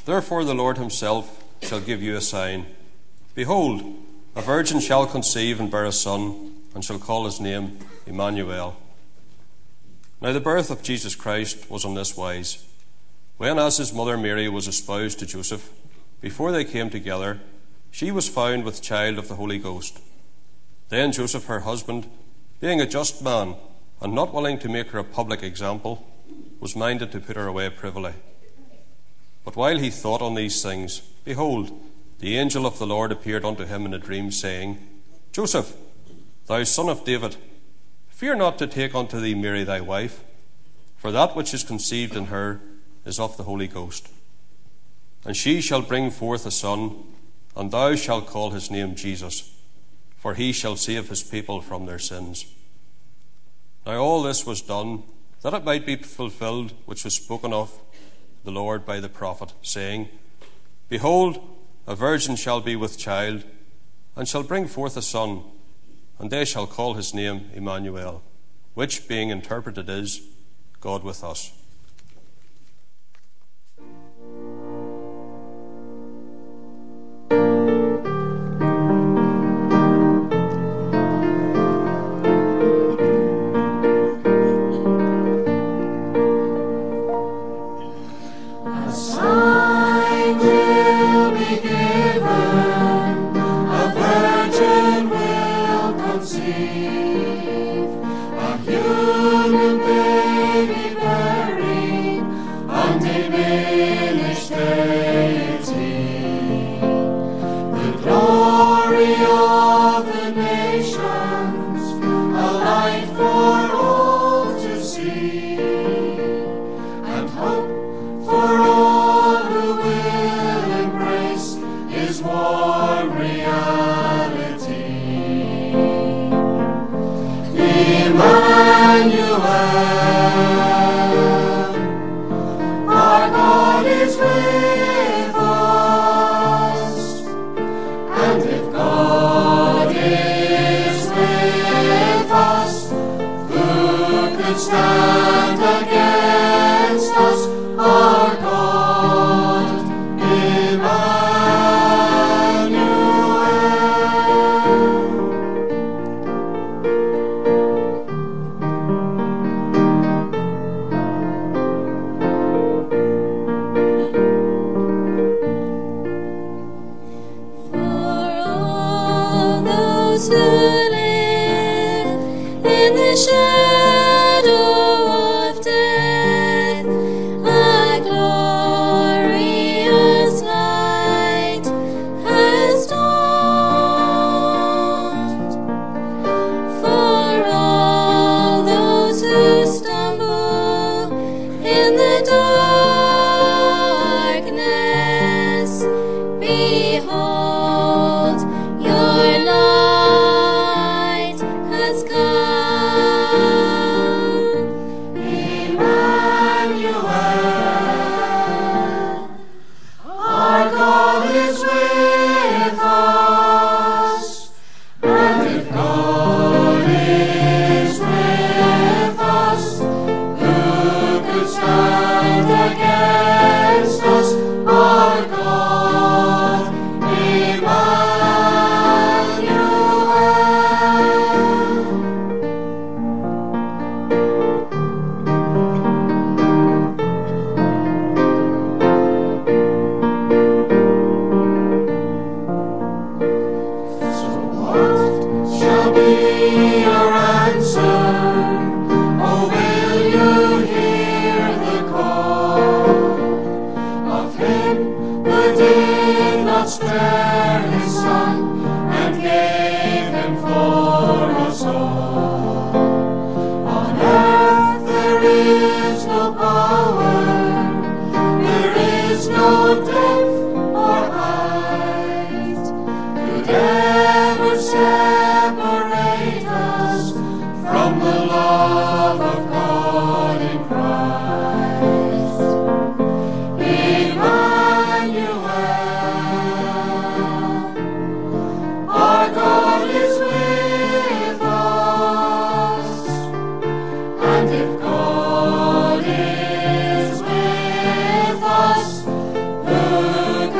Therefore the Lord himself shall give you a sign. Behold, a virgin shall conceive and bear a son, and shall call his name Emmanuel. Now the birth of Jesus Christ was on this wise. When as his mother Mary was espoused to Joseph, before they came together, she was found with child of the Holy Ghost. Then Joseph, her husband, being a just man, and not willing to make her a public example, was minded to put her away privily. But while he thought on these things, behold, the angel of the Lord appeared unto him in a dream, saying, Joseph, thou son of David, fear not to take unto thee Mary thy wife, for that which is conceived in her is of the Holy Ghost. And she shall bring forth a son, and thou shalt call his name Jesus, for he shall save his people from their sins. Now all this was done, that it might be fulfilled which was spoken of the Lord by the prophet, saying, Behold, a virgin shall be with child, and shall bring forth a son, and they shall call his name Emmanuel, which, being interpreted, is God with us.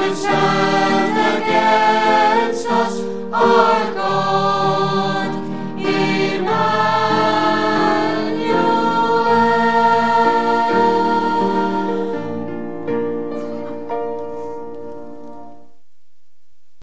stand.